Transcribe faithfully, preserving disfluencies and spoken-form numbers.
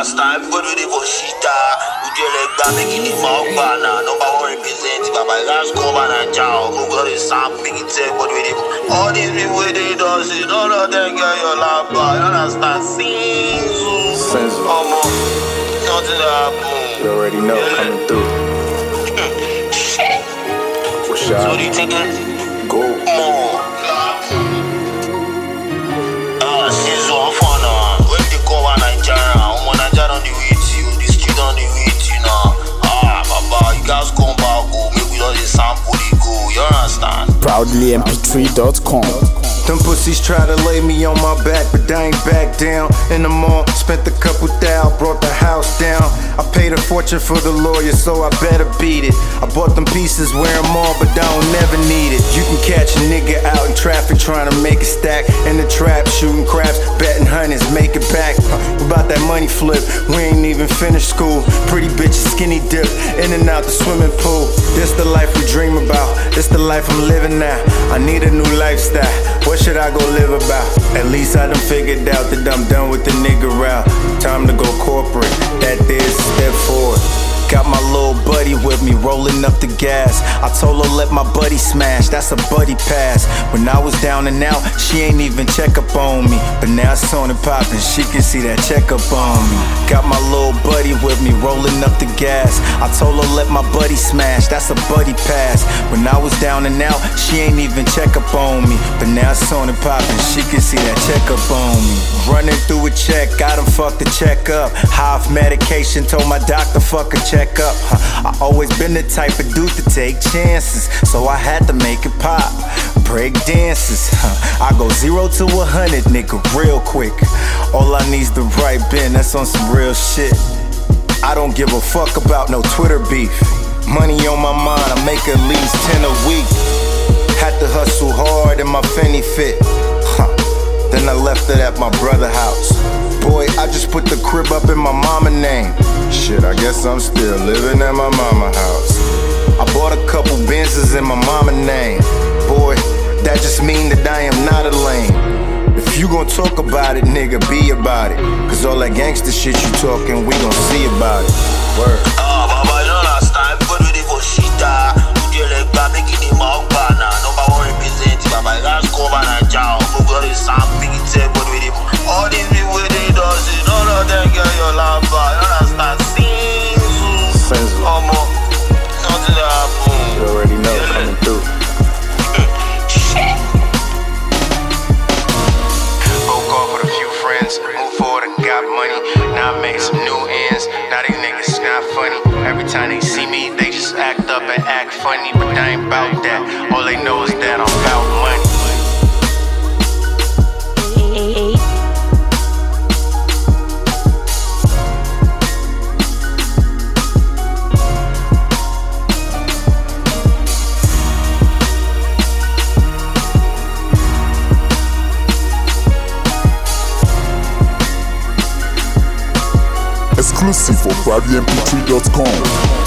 understand. Everybody dey for shita. We dey like that, making it more banana. Number one representing Baba. Guys come and a job. We got a sample, make it take what we dey. All these people they do see, none of them get your lap. You understand? Sing. Sense. Come on. Nothing happen. You already know, yeah. Coming through. What's so up? what do you think? Go. More. Ah, she's one for now. When they come to Nigeria, I'm on Nigeria on the way to you. The street on the way to you now. Ah, Baba, you guys come back, go. Maybe we don't sample the go. You understand? Proudly M P three dot com. Them pussies try to lay me on my back, but I ain't back down. In the mall, spent a couple thou, brought the house down. I paid a fortune for the lawyer, so I better beat it. I bought them pieces, wear them all, but I don't never need it. You can catch a nigga out in traffic trying to make a stack. In the trap, shooting craps, betting hundreds, make it back. We about that money flip, we ain't even finished school. Pretty bitches, skinny dip, in and out the swimming pool. This the life we dream about, this the life I'm living now. I need a new lifestyle. What should I go live about? At least I done figured out that I'm done with the nigga route. Time to go corporate, that there's a step forward. Got my little buddy with me, rolling up the gas. I told her let my buddy smash, that's a buddy pass. When I was down and out, she ain't even check up on me. But now it's on and poppin', she can see that check up on me. Got my little buddy with me, rolling up the gas. I told her let my buddy smash, that's a buddy pass. When I was down and out, she ain't even check up on me. But now it's on and poppin', she can see that check up on me. Running through a check, got him fucked the check up. High off medication, told my doctor fuck a check up. I always been the type of dude to take chances, so I had to make it pop. Break dances, I go zero to a hundred, nigga, real quick. All I need's the right bin, that's on some real shit. I don't give a fuck about no Twitter beef. Money on my mind, I make at least ten a week. Had to hustle hard in my Fendi fit. Then I left it at my brother's house. Boy, I just put the crib up in my mama name. Shit, I guess I'm still living at my mama house. I bought a couple Benzes in my mama name. Boy, that just mean that I am not a lame. If you gon' talk about it, nigga, be about it. Cause all that gangster shit you talking, we gon' see about it. Word. Ah, Baba, you understand? Everybody dey for shita. We dey like that, making it more banana. Number one representing Baba. Guys come and a job. We got a sample, make it take what we dey. All these people they do see, none of them get your lap. You understand? Sing. Sense. Come on. Nothing happen. You already know, yeah. Coming through. Broke off with a few friends, moved forward and got money. Now I made some new ends. Now these niggas not funny. Every time they see me, they just act up and act funny. But I ain't bout that. All they know is that I'm bout money. Exclusive for Proudly M P three dot com.